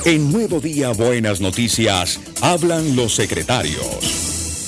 En Nuevo Día Buenas Noticias, hablan los secretarios.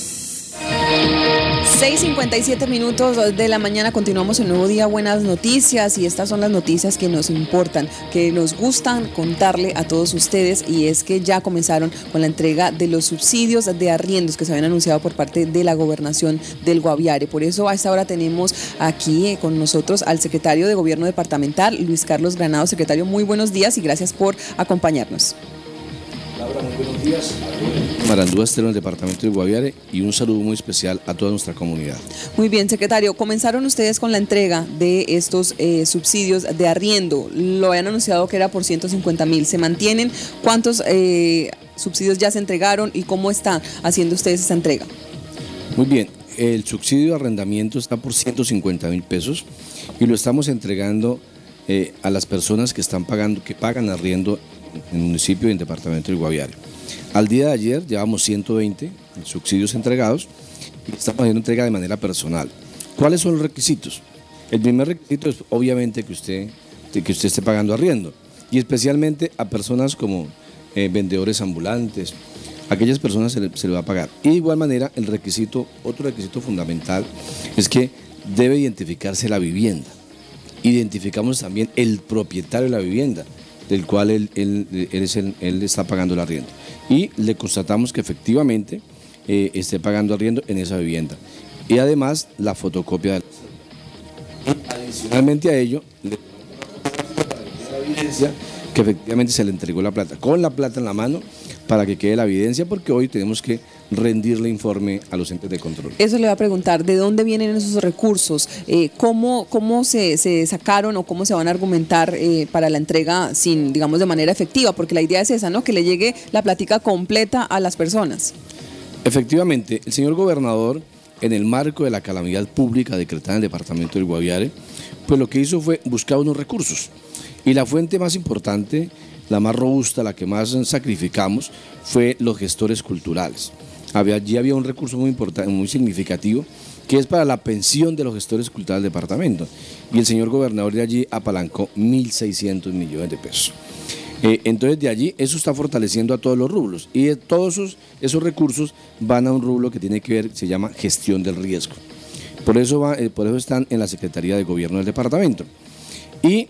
6:57 de la mañana, continuamos en Nuevo Día Buenas Noticias y estas son las noticias que nos importan, que nos gustan contarle a todos ustedes, y es que ya comenzaron con la entrega de los subsidios de arriendos que se habían anunciado por parte de la gobernación del Guaviare. Por eso a esta hora tenemos aquí con nosotros al secretario de Gobierno Departamental, Luis Carlos Granado. Secretario, muy buenos días y gracias por acompañarnos. Laura, muy buenos días. Marandúa Estero, en el departamento del Guaviare, y un saludo muy especial a toda nuestra comunidad. Muy bien, secretario, comenzaron ustedes con la entrega de estos subsidios de arriendo. Lo habían anunciado que era por 150.000. ¿Se mantienen? ¿Cuántos subsidios ya se entregaron y cómo están haciendo ustedes esta entrega? Muy bien, el subsidio de arrendamiento está por 150.000 pesos y lo estamos entregando a las personas que están pagando, que pagan arriendo en el municipio y en el departamento del Guaviare. Al día de ayer llevamos 120 subsidios entregados y estamos haciendo entrega de manera personal. ¿Cuáles son los requisitos? El primer requisito es obviamente que usted esté pagando arriendo, y especialmente a personas como vendedores ambulantes. Aquellas personas se le va a pagar. Y de igual manera otro requisito fundamental es que debe identificarse la vivienda. Identificamos también el propietario de la vivienda, del cual él está pagando el arriendo. Y le constatamos que efectivamente esté pagando arriendo en esa vivienda. Y además la fotocopia de la cédula. Adicionalmente a ello, le la evidencia que efectivamente se le entregó la plata, con la plata en la mano, para que quede la evidencia, porque hoy tenemos que rendirle informe a los entes de control. Eso le voy a preguntar, ¿de dónde vienen esos recursos? ¿Cómo se sacaron o cómo se van a argumentar para la entrega digamos, de manera efectiva? Porque la idea es esa, ¿no? Que le llegue la plática completa a las personas. Efectivamente, el señor gobernador, en el marco de la calamidad pública decretada en el departamento del Guaviare, pues lo que hizo fue buscar unos recursos. Y la fuente más importante, la más robusta, la que más sacrificamos, fue los gestores culturales. Allí había un recurso muy importante, muy significativo, que es para la pensión de los gestores culturales del departamento. Y el señor gobernador de allí apalancó 1.600 millones de pesos. Entonces de allí eso está fortaleciendo a todos los rubros, y todos esos recursos van a un rubro que tiene que ver, se llama gestión del riesgo. Por eso están en la Secretaría de Gobierno del departamento. Y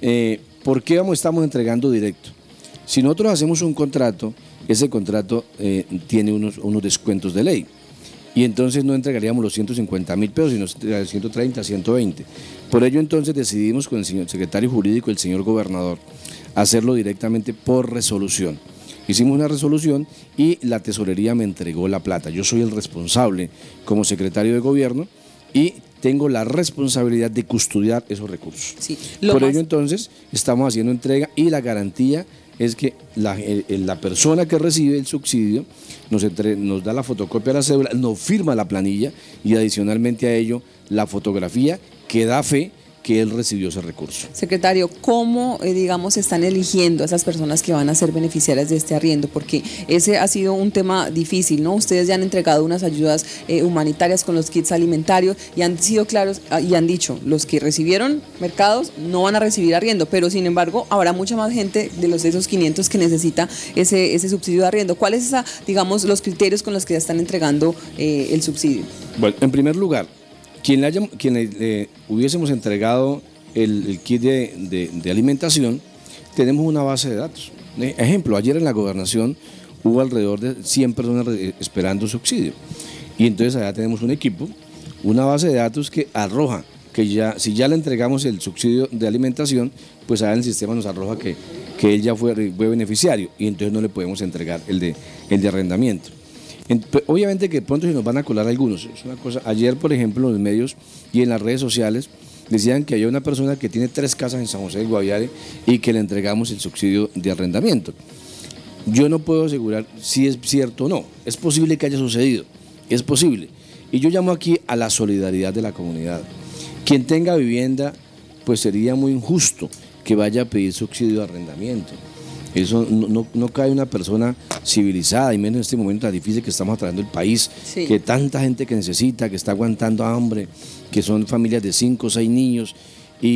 ¿por qué estamos entregando directo? Si nosotros hacemos un contrato, ese contrato tiene unos descuentos de ley, y entonces no entregaríamos los 150.000 pesos, sino 130, 120. Por ello entonces decidimos con el señor secretario jurídico, el señor gobernador, hacerlo directamente por resolución. Hicimos una resolución y la tesorería me entregó la plata. Yo soy el responsable como secretario de gobierno y tengo la responsabilidad de custodiar esos recursos. Sí, por ello entonces estamos haciendo entrega, y la garantía es que la persona que recibe el subsidio nos da la fotocopia de la cédula, nos firma la planilla, y adicionalmente a ello la fotografía que da fe que él recibió ese recurso. Secretario, ¿cómo, digamos, están eligiendo a esas personas que van a ser beneficiarias de este arriendo? Porque ese ha sido un tema difícil, ¿no? Ustedes ya han entregado unas ayudas humanitarias con los kits alimentarios y han sido claros y han dicho, los que recibieron mercados no van a recibir arriendo, pero sin embargo habrá mucha más gente de esos 500 que necesita ese subsidio de arriendo. ¿Cuáles son, digamos, los criterios con los que ya están entregando el subsidio? Bueno, en primer lugar, quien le hubiésemos entregado el kit de alimentación, tenemos una base de datos. Ejemplo, ayer en la gobernación hubo alrededor de 100 personas esperando subsidio, y entonces allá tenemos un equipo, una base de datos que arroja que si ya le entregamos el subsidio de alimentación, pues allá en el sistema nos arroja que él ya fue beneficiario, y entonces no le podemos entregar el de arrendamiento. Obviamente que pronto se nos van a colar algunos. Es una cosa. Ayer, por ejemplo, en los medios y en las redes sociales decían que había una persona que tiene 3 casas en San José del Guaviare y que le entregamos el subsidio de arrendamiento. Yo no puedo asegurar si es cierto o no. Es posible que haya sucedido, es posible. Y yo llamo aquí a la solidaridad de la comunidad. Quien tenga vivienda, pues sería muy injusto que vaya a pedir subsidio de arrendamiento. Eso no cae una persona civilizada, y menos en este momento tan difícil que estamos atravesando el país, sí, que tanta gente que necesita, que está aguantando hambre, que son familias de 5 o 6 niños, y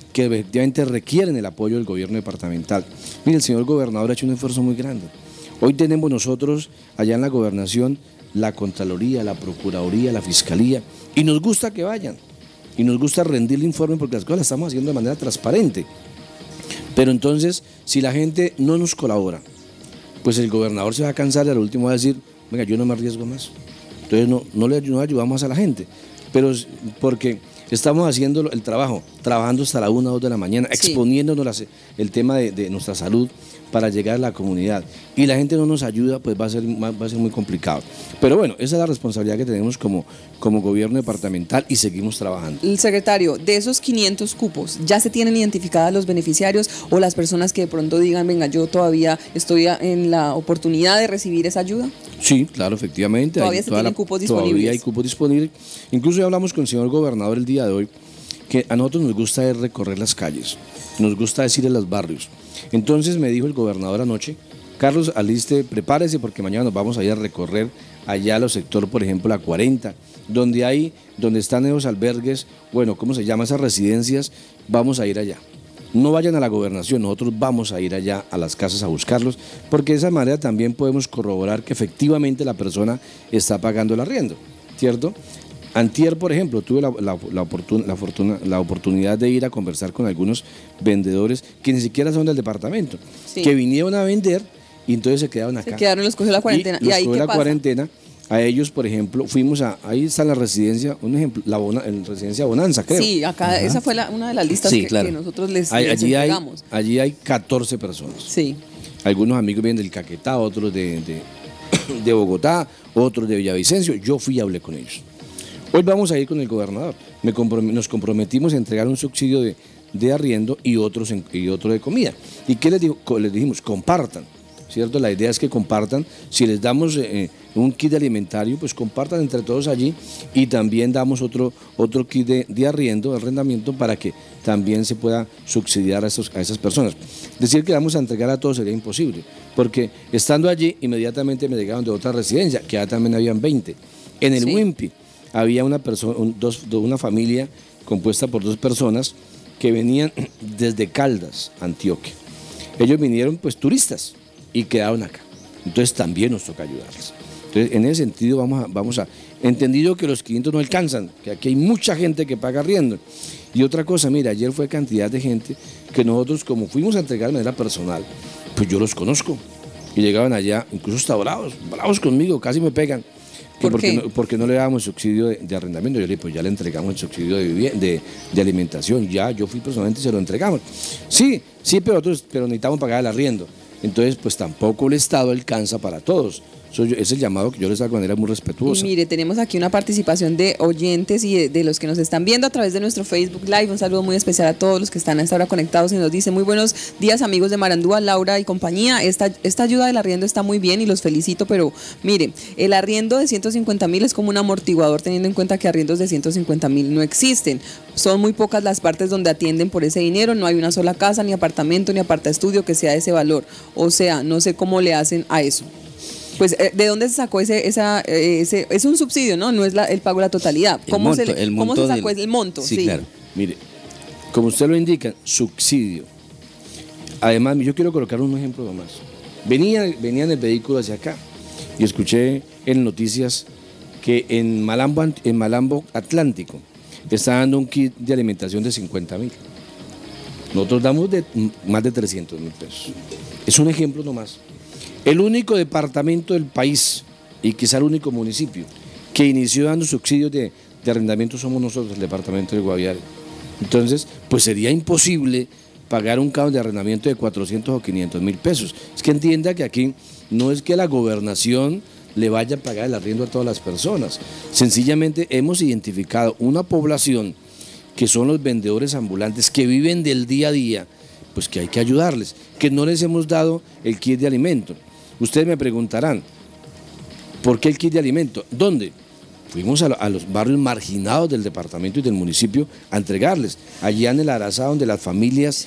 que efectivamente requieren el apoyo del gobierno departamental. Mire, el señor gobernador ha hecho un esfuerzo muy grande. Hoy tenemos nosotros allá en la gobernación la Contraloría, la Procuraduría, la Fiscalía, y nos gusta que vayan, y nos gusta rendirle informe porque las cosas las estamos haciendo de manera transparente. Pero entonces, si la gente no nos colabora, pues el gobernador se va a cansar y al último va a decir, venga, yo no me arriesgo más. Entonces no le ayudamos a la gente, pero porque estamos haciendo el trabajo, trabajando hasta la 1 o 2 de la mañana, exponiéndonos el tema de nuestra salud para llegar a la comunidad. Y la gente no nos ayuda, pues va a ser muy complicado. Pero bueno, esa es la responsabilidad que tenemos como gobierno departamental y seguimos trabajando. El secretario, de esos 500 cupos, ¿ya se tienen identificadas los beneficiarios o las personas que de pronto digan, venga, yo todavía estoy en la oportunidad de recibir esa ayuda? Sí, claro, efectivamente. Todavía se tienen cupos disponibles. Todavía hay cupos disponibles. Incluso ya hablamos con el señor gobernador el día de hoy, que a nosotros nos gusta recorrer las calles, nos gusta ir a los barrios. Entonces me dijo el gobernador anoche, Carlos, aliste, prepárese porque mañana nos vamos a ir a recorrer allá a los sectores, por ejemplo, la 40, donde están esos albergues, bueno, ¿cómo se llama? Esas residencias, vamos a ir allá. No vayan a la gobernación, nosotros vamos a ir allá a las casas a buscarlos, porque de esa manera también podemos corroborar que efectivamente la persona está pagando el arriendo, ¿cierto? Antier, por ejemplo, tuve la oportunidad de ir a conversar con algunos vendedores que ni siquiera son del departamento, que vinieron a vender y entonces se quedaron acá. Se quedaron, los cogió la cuarentena. ¿Y ahí qué pasa? Cuarentena. A ellos, por ejemplo, fuimos ahí está la residencia, un ejemplo, la residencia Bonanza, creo. Sí, acá esa fue una de las listas que nosotros les entregamos. Allí hay 14 personas. Sí. Algunos amigos vienen del Caquetá, otros de Bogotá, otros de Villavicencio. Yo fui y hablé con ellos. Hoy vamos a ir con el gobernador. Nos comprometimos a entregar un subsidio de arriendo y otro de comida. ¿Y qué les dijimos? Compartan, ¿cierto? La idea es que compartan. Si les damos un kit alimentario, pues compartan entre todos allí y también damos otro kit de arrendamiento para que también se pueda subsidiar a esas personas. Decir que vamos a entregar a todos sería imposible, porque estando allí inmediatamente me llegaron de otra residencia, que ya también habían 20. En el Wimpy había una familia compuesta por 2 personas que venían desde Caldas, Antioquia. Ellos vinieron pues turistas y quedaron acá. Entonces también nos toca ayudarles. Entonces en ese sentido vamos a entendido que los 500 no alcanzan, que aquí hay mucha gente que paga arriendo. Y otra cosa, mira, ayer fue cantidad de gente que nosotros como fuimos a entregar de manera personal, pues yo los conozco. Y llegaban allá, incluso hasta bravos conmigo, casi me pegan. Porque no le dábamos subsidio de arrendamiento. Yo le dije, pues ya le entregamos el subsidio de alimentación. Ya, yo fui personalmente y se lo entregamos. Sí, pero necesitamos pagar el arriendo. Entonces, pues tampoco el Estado alcanza para todos. Es el llamado que yo les hago de manera muy respetuosa. Y mire, tenemos aquí una participación de oyentes y de los que nos están viendo a través de nuestro Facebook Live. Un saludo muy especial a todos los que están a esta hora conectados y nos dice, muy buenos días amigos de Marandúa, Laura y compañía. Esta ayuda del arriendo está muy bien y los felicito, pero mire, el arriendo de 150,000 es como un amortiguador teniendo en cuenta que arriendos de 150,000 no existen. Son muy pocas las partes donde atienden por ese dinero, no hay una sola casa, ni apartamento, ni apartaestudio que sea de ese valor. O sea, no sé cómo le hacen a eso. Pues, ¿de dónde se sacó ese es un subsidio, ¿no? No es el pago de la totalidad. ¿Cómo se sacó el monto? Sí, claro. Mire, como usted lo indica, subsidio. Además, yo quiero colocar un ejemplo más. Venía en el vehículo hacia acá y escuché en noticias que en Malambo Atlántico está dando un kit de alimentación de 50,000. Nosotros damos más de 300,000 pesos. Es un ejemplo nomás. El único departamento del país y quizá el único municipio que inició dando subsidios de arrendamiento somos nosotros, el departamento del Guaviare. Entonces, pues sería imposible pagar un canon de arrendamiento de 400 o 500,000 pesos. Es que entienda que aquí no es que la gobernación le vaya a pagar el arriendo a todas las personas. Sencillamente hemos identificado una población que son los vendedores ambulantes que viven del día a día, pues que hay que ayudarles, que no les hemos dado el kit de alimento. Ustedes me preguntarán, ¿por qué el kit de alimento? ¿Dónde? Fuimos a los barrios marginados del departamento y del municipio a entregarles. Allá en el Arazá, donde las familias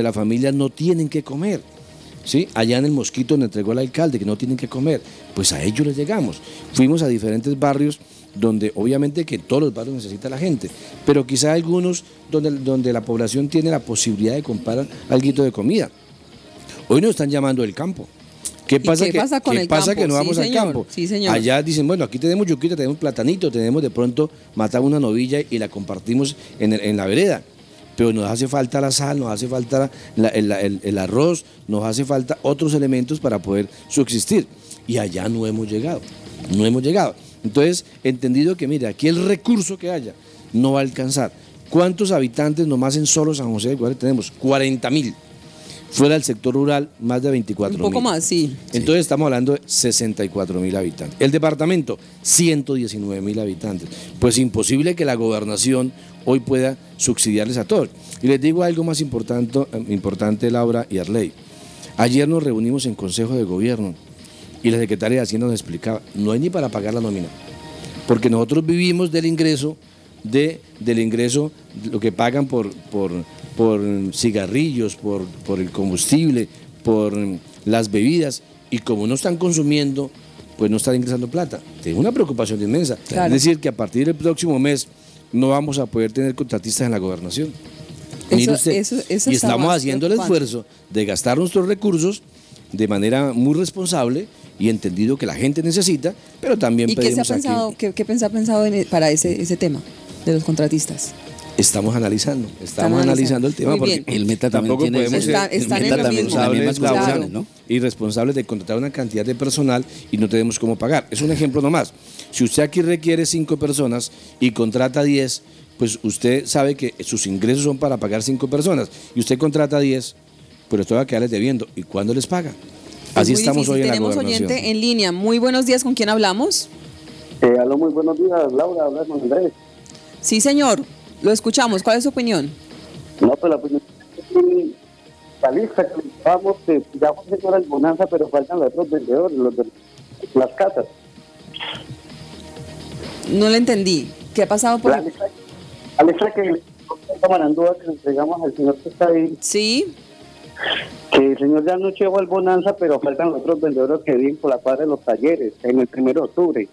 no tienen que comer. ¿Sí? Allá en el Mosquito, donde entregó el alcalde, que no tienen que comer. Pues a ellos les llegamos. Fuimos a diferentes barrios donde obviamente que todos los barrios necesita la gente, pero quizá algunos donde la población tiene la posibilidad de comprar alguito de comida. Hoy nos están llamando del campo. ¿Qué pasa, que no vamos al campo? Sí, señor. Allá dicen, bueno, aquí tenemos yuquita, tenemos platanito, tenemos de pronto matar una novilla y la compartimos en la vereda. Pero nos hace falta la sal, nos hace falta el arroz, nos hace falta otros elementos para poder subsistir. Y allá no hemos llegado. Entonces, entendido que, mire, aquí el recurso que haya no va a alcanzar. ¿Cuántos habitantes nomás en solo San José del Guaviare tenemos? 40.000. Fuera del sector rural, más de 24.000. Un poco más, sí. Entonces estamos hablando de 64.000 habitantes. El departamento, 119.000 habitantes. Pues imposible que la gobernación hoy pueda subsidiarles a todos. Y les digo algo más importante, Laura y Arley. Ayer nos reunimos en Consejo de Gobierno y la secretaria de Hacienda nos explicaba, no hay ni para pagar la nómina, porque nosotros vivimos del ingreso, lo que pagan por cigarrillos, por el combustible, por las bebidas, y como no están consumiendo, pues no están ingresando plata. Tengo una preocupación inmensa. Claro. Es decir, que a partir del próximo mes no vamos a poder tener contratistas en la gobernación. Mire usted, y estamos haciendo el esfuerzo de gastar nuestros recursos de manera muy responsable y entendido que la gente necesita, pero también pedimos aquí. ¿Qué ha pensado para ese tema de los contratistas? Estamos analizando el tema, porque el meta tampoco podemos ser irresponsables, claro, ¿no? Irresponsables de contratar una cantidad de personal y no tenemos cómo pagar. Es un ejemplo nomás. Si usted aquí requiere 5 personas y contrata 10, pues usted sabe que sus ingresos son para pagar 5 personas y usted contrata 10, pues esto va a quedarles debiendo. ¿Y cuándo les paga? Así estamos hoy en la gobernación. Tenemos oyente en línea. Muy buenos días, ¿con quién hablamos? Aló, muy buenos días, Laura, hablas con Andrés. Sí, señor, lo escuchamos. ¿Cuál es su opinión? No, pues la opinión es la lista que vamos, ya fue señora el Bonanza, pero faltan los otros vendedores, los de las casas. No le entendí. ¿Qué ha pasado por la lista que Marandúa que le entregamos al señor que está ahí? Sí. Que el señor ya no llegó al Bonanza, pero faltan los otros vendedores que viven por la cuadra de los talleres, en el 1 de octubre.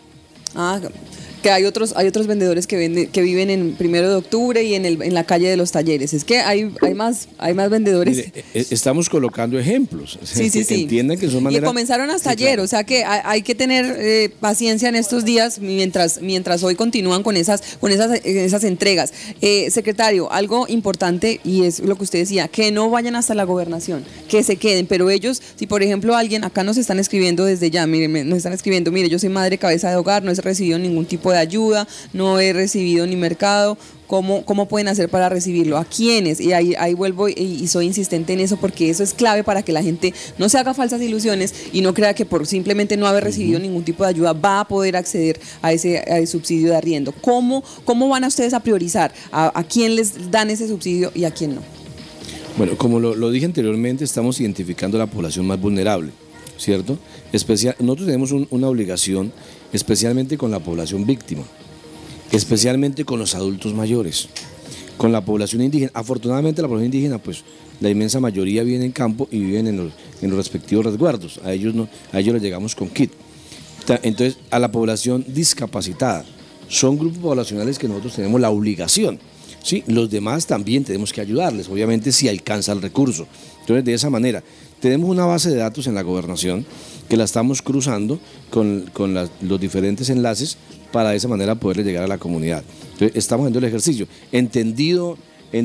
Ah, que hay otros vendedores que viven en 1 de octubre y en la calle de los talleres. Es que hay más vendedores. Mire, estamos colocando ejemplos. Sí. Entiendan que son maneras. Y comenzaron hasta ayer, claro. O sea que hay que tener paciencia en estos días mientras hoy continúan con esas entregas. Secretario, algo importante, y es lo que usted decía, que no vayan hasta la gobernación, que se queden, pero ellos, si por ejemplo alguien, acá nos están escribiendo desde ya, mire, yo soy madre cabeza de hogar, no he recibido ningún tipo de ayuda, no he recibido ni mercado. ¿Cómo pueden hacer para recibirlo? ¿A quiénes? Y ahí vuelvo y soy insistente en eso, porque eso es clave para que la gente no se haga falsas ilusiones y no crea que por simplemente no haber recibido ningún tipo de ayuda va a poder acceder a ese subsidio de arriendo. ¿Cómo van a ustedes a priorizar a quién les dan ese subsidio y a quién no? Bueno, como lo dije anteriormente, estamos identificando la población más vulnerable, ¿cierto? Nosotros tenemos una obligación, especialmente con la población víctima, especialmente con los adultos mayores, con la población indígena. Afortunadamente la población indígena, pues la inmensa mayoría vive en campo y viven en los respectivos resguardos. A ellos les llegamos con kit. Entonces, a la población discapacitada, son grupos poblacionales que nosotros tenemos la obligación, ¿sí? Los demás también tenemos que ayudarles, obviamente si alcanza el recurso. Entonces, de esa manera, tenemos una base de datos en la gobernación que la estamos cruzando con los diferentes enlaces para de esa manera poderle llegar a la comunidad. Entonces, estamos haciendo el ejercicio. Entendido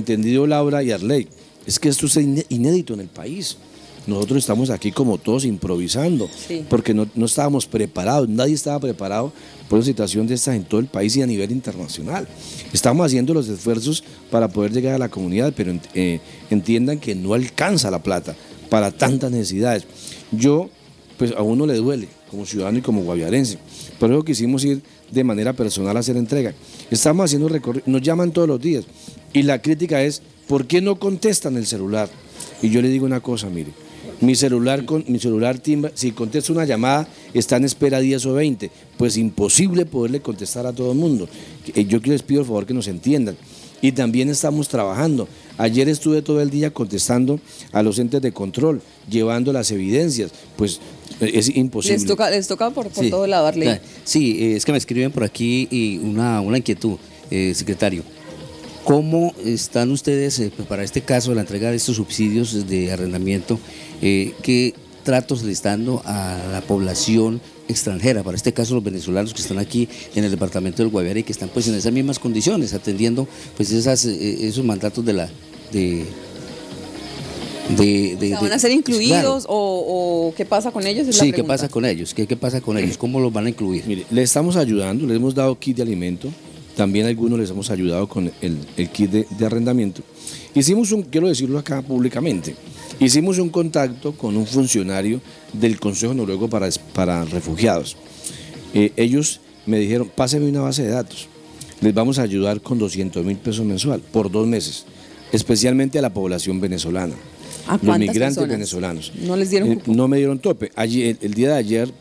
Laura y Arley, es que esto es inédito en el país. Nosotros estamos aquí como todos improvisando, sí, porque no estábamos preparados, nadie estaba preparado por una situación de estas en todo el país y a nivel internacional. Estamos haciendo los esfuerzos para poder llegar a la comunidad, pero entiendan que no alcanza la plata para tantas necesidades. Pues a uno le duele como ciudadano y como guaviarense, por eso quisimos ir de manera personal a hacer entrega. Estamos haciendo recorrido, nos llaman todos los días y la crítica es, ¿por qué no contestan el celular? Y yo le digo una cosa, mire, mi celular timba, si contesto una llamada está en espera 10 o 20, pues imposible poderle contestar a todo el mundo. Yo les pido por favor que nos entiendan. Y también estamos trabajando. Ayer estuve todo el día contestando a los entes de control, llevando las evidencias. Pues Es imposible. Les toca por Sí, todo lado, Arley. Sí, es que me escriben por aquí y una inquietud, secretario. ¿Cómo están ustedes para este caso de la entrega de estos subsidios de arrendamiento? ¿Qué tratos le están dando a la población extranjera? Para este caso, los venezolanos que están aquí en el departamento del Guaviare y que están pues en esas mismas condiciones, atendiendo pues esos mandatos de ¿Van a ser incluidos claro. o qué pasa con ellos? Es la Sí, ¿qué pregunta. pasa con ellos? ¿Qué pasa con ellos? ¿Cómo los van a incluir? Mire, le estamos ayudando, le hemos dado kit de alimento, también a algunos les hemos ayudado con el kit de arrendamiento. Quiero decirlo acá públicamente, hicimos un contacto con un funcionario del Consejo Noruego para Refugiados. Ellos me dijeron, páseme una base de datos, les vamos a ayudar con 200.000 pesos mensual por 2 meses, especialmente a la población venezolana. ¿A Los cuántas migrantes personas? venezolanos. ¿No les dieron cupo? No me dieron tope. El día de ayer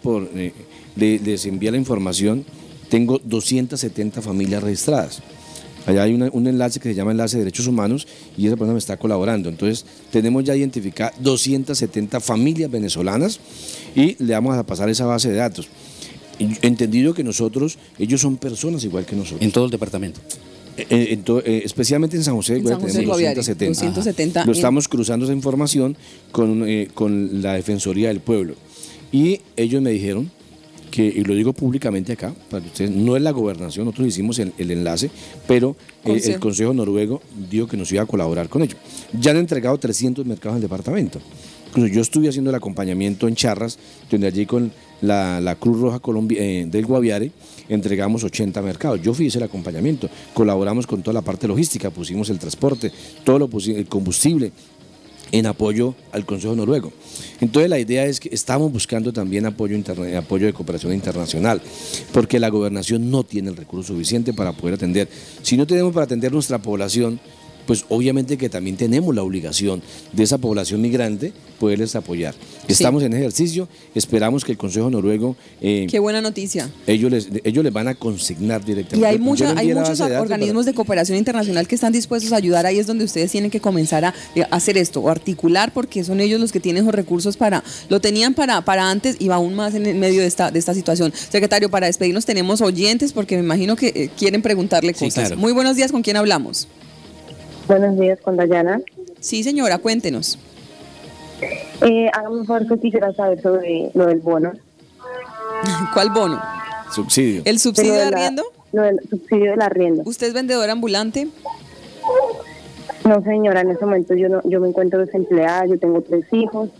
les envié la información, tengo 270 familias registradas. Allá hay un enlace que se llama Enlace de Derechos Humanos y esa persona me está colaborando. Entonces tenemos ya identificadas 270 familias venezolanas y le vamos a pasar esa base de datos. Entendido que ellos son personas igual que nosotros. En todo el departamento. Especialmente en San José del Guaviare tenemos Guaviare, 270. 270. Lo estamos cruzando esa información con la Defensoría del Pueblo. Y ellos me dijeron y lo digo públicamente acá, para ustedes, no es la gobernación, nosotros hicimos el enlace, pero el Consejo Noruego dijo que nos iba a colaborar con ello. Ya han entregado 300 mercados al departamento. Incluso yo estuve haciendo el acompañamiento en Charras, donde allí con la Cruz Roja del Guaviare entregamos 80 mercados. Yo hice el acompañamiento, colaboramos con toda la parte logística, pusimos el transporte, todo el combustible en apoyo al Consejo Noruego. Entonces la idea es que estamos buscando también apoyo de cooperación internacional, porque la gobernación no tiene el recurso suficiente para poder atender. Si no tenemos para atender nuestra población, pues obviamente que también tenemos la obligación de esa población migrante poderles apoyar. Estamos en ejercicio, esperamos que el Consejo Noruego... Qué buena noticia. Ellos les van a consignar directamente. Y hay muchos organismos de cooperación internacional que están dispuestos a ayudar. Ahí es donde ustedes tienen que comenzar a hacer esto, o articular, porque son ellos los que tienen los recursos lo tenían para antes y va aún más en medio de esta situación. Secretario, para despedirnos tenemos oyentes porque me imagino que quieren preguntarle cosas. Sí, claro. Muy buenos días, ¿con quién hablamos? Buenos días, con Dayana. Sí, señora, cuéntenos. Hágame un favor que quisiera saber sobre lo del bono. ¿Cuál bono? Subsidio. ¿El subsidio de arriendo? Lo del subsidio del arriendo. ¿Usted es vendedora ambulante? No, señora, en este momento yo me encuentro desempleada, yo tengo 3 hijos.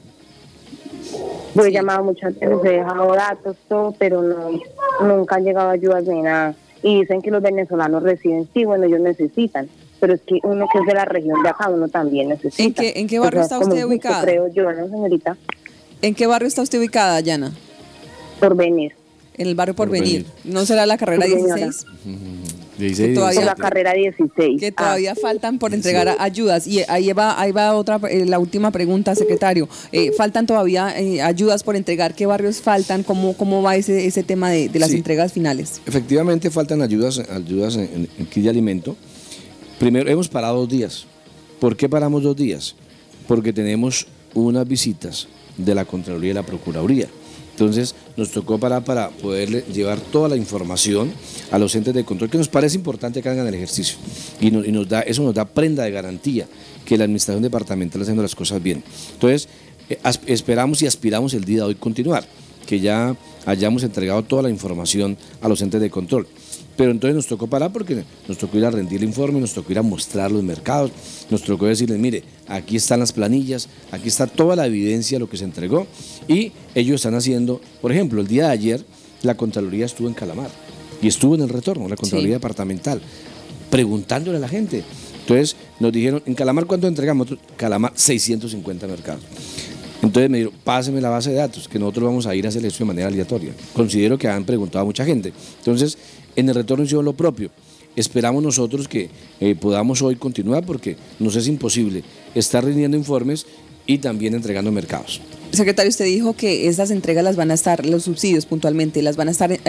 Yo he llamado muchas veces, he dejado datos, todo, pero nunca han llegado ayudas ni nada. Y dicen que los venezolanos reciben, sí, bueno, ellos necesitan. Pero es que uno que es de la región de acá, uno también necesita. ¿En qué barrio está usted ubicada? Creo yo, ¿no, señorita? ¿En qué barrio está usted ubicada, Dayana? Porvenir. En el barrio Porvenir. ¿No será la carrera Sí, señora. 16? 16, todavía- Por la carrera 16. Que todavía faltan por entregar ayudas. Y ahí va otra, la última pregunta, secretario. Faltan todavía ayudas por entregar. ¿Qué barrios faltan? ¿Cómo va ese tema de las Sí. entregas finales? Efectivamente faltan ayudas en kit de alimento. Primero, hemos parado 2 días. ¿Por qué paramos 2 días? Porque tenemos unas visitas de la Contraloría y la Procuraduría. Entonces nos tocó parar para poderle llevar toda la información a los entes de control, que nos parece importante que hagan el ejercicio. Y eso nos da prenda de garantía que la administración departamental está haciendo las cosas bien. Entonces esperamos y aspiramos el día de hoy continuar, que ya hayamos entregado toda la información a los entes de control. Pero entonces nos tocó parar porque nos tocó ir a rendir el informe, nos tocó ir a mostrar los mercados, nos tocó decirles, mire, aquí están las planillas, aquí está toda la evidencia de lo que se entregó y ellos están haciendo, por ejemplo, el día de ayer la Contraloría estuvo en Calamar y estuvo en el retorno, la Contraloría departamental, preguntándole a la gente. Entonces nos dijeron, ¿en Calamar cuánto entregamos? Calamar 650 mercados. Entonces me dijeron, páseme la base de datos, que nosotros vamos a ir a hacer eso de manera aleatoria. Considero que han preguntado a mucha gente. Entonces, en el retorno hicieron lo propio. Esperamos nosotros que podamos hoy continuar porque nos es imposible estar rindiendo informes y también entregando mercados. Secretario, usted dijo que esas entregas las van a estar, los subsidios puntualmente, las van a estar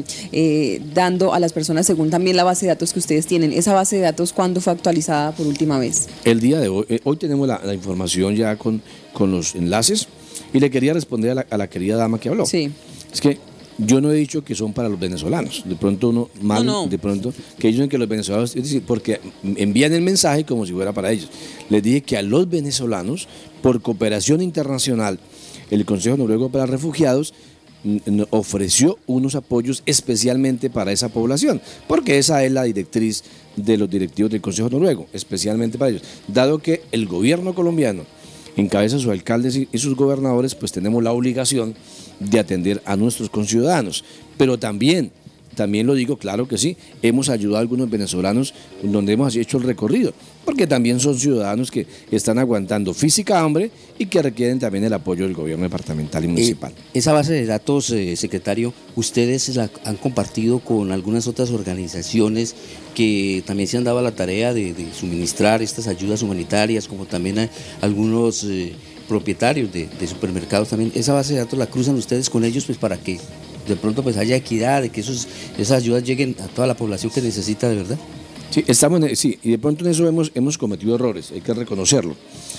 dando a las personas según también la base de datos que ustedes tienen. ¿Esa base de datos cuándo fue actualizada por última vez? El día de hoy tenemos la información ya con los enlaces Y le quería responder a la querida dama que habló. Sí. Es que yo no he dicho que son para los venezolanos. De pronto uno mal, No. de pronto que ellos dicen que los venezolanos, es decir, porque envían el mensaje como si fuera para ellos. Les dije que a los venezolanos, por cooperación internacional, el Consejo Noruego para Refugiados ofreció unos apoyos especialmente para esa población, porque esa es la directriz de los directivos del Consejo Noruego, especialmente para ellos. Dado que el gobierno colombiano encabeza a sus alcaldes y sus gobernadores, pues tenemos la obligación de atender a nuestros conciudadanos. Pero también lo digo, claro que sí, hemos ayudado a algunos venezolanos donde hemos hecho el recorrido, porque también son ciudadanos que están aguantando física hambre y que requieren también el apoyo del gobierno departamental y municipal. Esa base de datos, secretario, ¿ustedes la han compartido con algunas otras organizaciones que también se han dado a la tarea de suministrar estas ayudas humanitarias, como también a algunos propietarios de supermercados también? Esa base de datos la cruzan ustedes con ellos, pues para que de pronto pues haya equidad, de que esas ayudas lleguen a toda la población que necesita de verdad. Sí, sí, y de pronto en eso hemos cometido errores, hay que reconocerlo,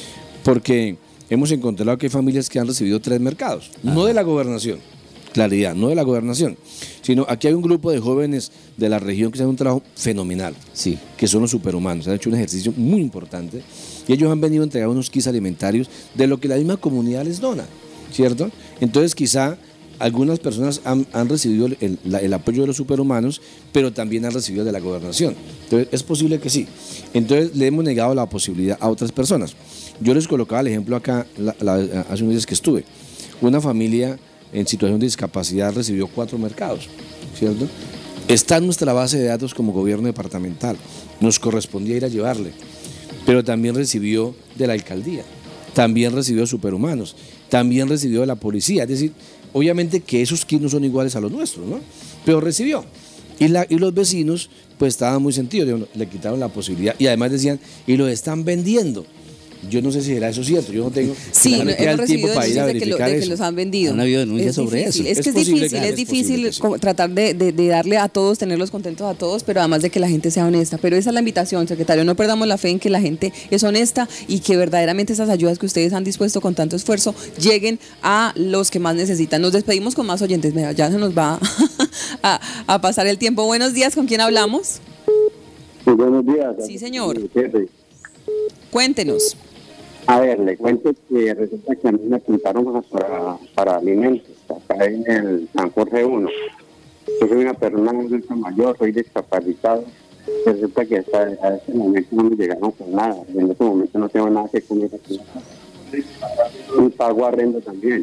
porque hemos encontrado que hay familias que han recibido 3 mercados, no de la gobernación, claridad, no de la gobernación, sino aquí hay un grupo de jóvenes de la región que hacen un trabajo fenomenal, sí, que son los superhumanos, han hecho un ejercicio muy importante y ellos han venido a entregar unos kits alimentarios de lo que la misma comunidad les dona, ¿cierto? Entonces quizá algunas personas han recibido el apoyo de los superhumanos, pero también han recibido de la gobernación. Entonces, es posible que sí. Entonces, le hemos negado la posibilidad a otras personas. Yo les colocaba el ejemplo acá hace unos días que estuve. Una familia en situación de discapacidad recibió 4 mercados, ¿cierto? Está en nuestra base de datos como gobierno departamental. Nos correspondía ir a llevarle, pero también recibió de la alcaldía, también recibió de superhumanos, también recibió de la policía. Es decir, obviamente que esos kits no son iguales a los nuestros, ¿no? Pero recibió. Y los vecinos, pues estaban muy sentidos, le quitaron la posibilidad y además decían, y lo están vendiendo. Yo no sé si era eso cierto, yo no tengo sí, no hemos recibido para ir a denuncias de que los han vendido. Han habido denuncias sobre eso. Es que es difícil tratar de darle a todos, tenerlos contentos a todos, pero además de que la gente sea honesta. Pero esa es la invitación, secretario, no perdamos la fe en que la gente es honesta y que verdaderamente esas ayudas que ustedes han dispuesto con tanto esfuerzo lleguen a los que más necesitan. Nos despedimos con más oyentes, ya se nos va a pasar el tiempo. Buenos días, ¿con quién hablamos? Sí, buenos días. Sí, señor. Cuéntenos. A ver, le cuento que resulta que a mí me apuntaron para alimentos, acá en el San Jorge 1. Yo soy una persona adulta mayor, soy discapacitado. Resulta que a este momento no me llegaron con nada. En este momento no tengo nada que comer aquí. Y pago arrendo también.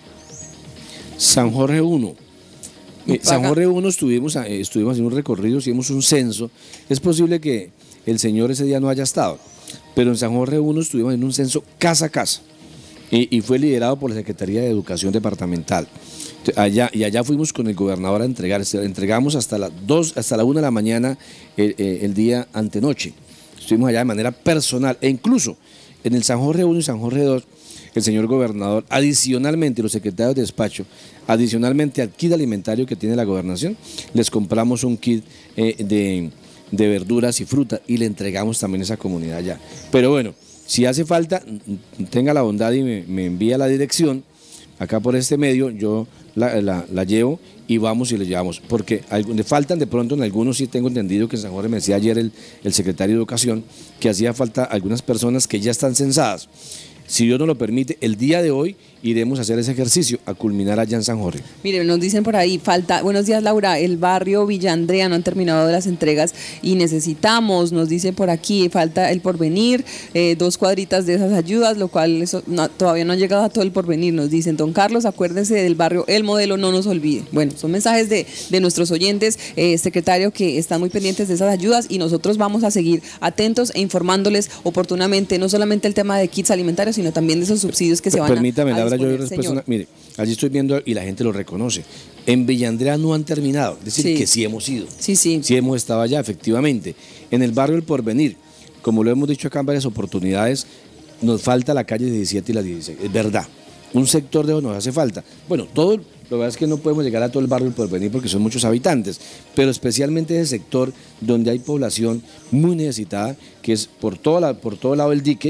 San Jorge 1. San Jorge 1 estuvimos haciendo un recorrido, hicimos un censo. Es posible que el señor ese día no haya estado, pero en San Jorge 1 estuvimos en un censo casa a casa y fue liderado por la Secretaría de Educación Departamental. Allá fuimos con el gobernador a entregar, entregamos hasta la 1 de la mañana el día antenoche. Estuvimos allá de manera personal e incluso en el San Jorge 1 y San Jorge 2, el señor gobernador, adicionalmente los secretarios de despacho, adicionalmente al kit alimentario que tiene la gobernación, les compramos un kit de verduras y fruta y le entregamos también a esa comunidad allá. Pero bueno, si hace falta, tenga la bondad y me envía la dirección acá por este medio, yo la llevo y vamos y le llevamos, porque le faltan de pronto en algunos, sí tengo entendido que en San Jorge me decía ayer el secretario de Educación que hacía falta algunas personas que ya están censadas. Si Dios nos lo permite, el día de hoy iremos a hacer ese ejercicio, a culminar allá en San Jorge. Miren, nos dicen por ahí, buenos días Laura, el barrio Villa Andrea no han terminado las entregas y necesitamos, nos dicen por aquí, falta el Porvenir, 2 cuadritas de esas ayudas, lo cual todavía no ha llegado a todo el Porvenir, nos dicen, don Carlos, acuérdense del barrio El Modelo, no nos olvide. Bueno, son mensajes de nuestros oyentes, secretario, que están muy pendientes de esas ayudas y nosotros vamos a seguir atentos e informándoles oportunamente, no solamente el tema de kits alimentarios, sino también de esos subsidios que se van Permítame, a Laura, yo disponer, respuesta. Mire, allí estoy viendo y la gente lo reconoce. En Villa Andrea no han terminado, es decir, que sí hemos ido. Sí hemos estado allá, efectivamente. En el barrio El Porvenir, como lo hemos dicho acá en varias oportunidades, nos falta la calle 17 y la 16, es verdad. Un sector de eso nos hace falta. Bueno, lo que pasa es que no podemos llegar a todo el barrio El Porvenir porque son muchos habitantes, pero especialmente ese sector donde hay población muy necesitada, que es por todo lado del dique.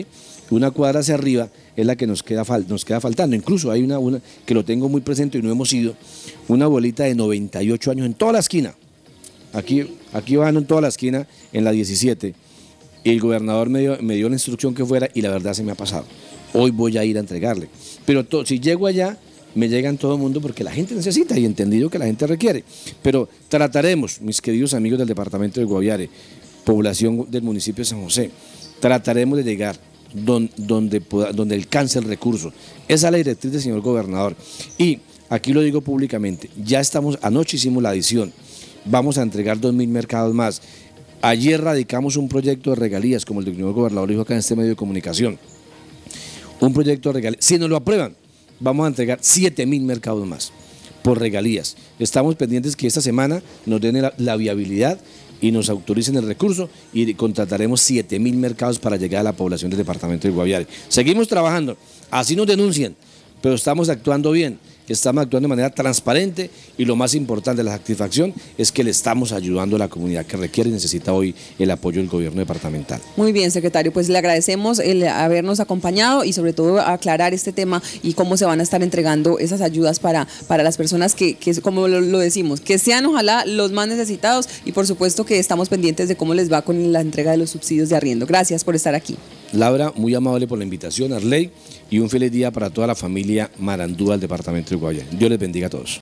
una cuadra hacia arriba es la que nos queda faltando. Incluso hay una que lo tengo muy presente y no hemos ido, una abuelita de 98 años en toda la esquina. Aquí van en toda la esquina, en la 17. Y el gobernador me dio la instrucción que fuera y la verdad se me ha pasado. Hoy voy a ir a entregarle. Pero si llego allá, me llegan todo el mundo porque la gente necesita y entendido que la gente requiere. Pero trataremos, mis queridos amigos del departamento del Guaviare, población del municipio de San José, trataremos de llegar donde alcance el recurso. Esa es la directriz del señor gobernador. Y aquí lo digo públicamente, anoche hicimos la adición, vamos a entregar 2.000 mercados más. Ayer radicamos un proyecto de regalías, como el del señor gobernador dijo acá en este medio de comunicación. Un proyecto de regalías. Si nos lo aprueban, vamos a entregar 7.000 mercados más por regalías. Estamos pendientes que esta semana nos den la viabilidad y nos autoricen el recurso y contrataremos 7.000 mercados para llegar a la población del departamento del Guaviare. Seguimos trabajando, así nos denuncian, pero estamos actuando bien, estamos actuando de manera transparente y lo más importante, la satisfacción, es que le estamos ayudando a la comunidad que requiere y necesita hoy el apoyo del gobierno departamental. Muy bien, secretario, pues le agradecemos el habernos acompañado y sobre todo aclarar este tema y cómo se van a estar entregando esas ayudas para las personas que como lo decimos, que sean ojalá los más necesitados y por supuesto que estamos pendientes de cómo les va con la entrega de los subsidios de arriendo. Gracias por estar aquí. Laura, muy amable por la invitación, Arley, y un feliz día para toda la familia Marandúa del departamento del Guaviare. Dios les bendiga a todos.